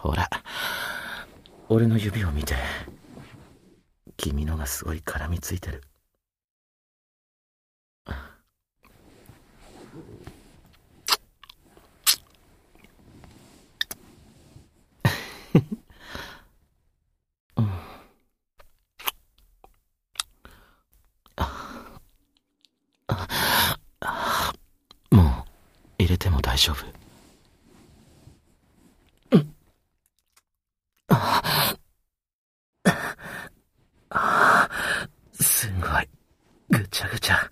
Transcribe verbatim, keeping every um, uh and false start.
ほら、俺の指を見て。君のがすごい絡みついてる。もう入れても大丈夫。すごいぐちゃぐちゃ。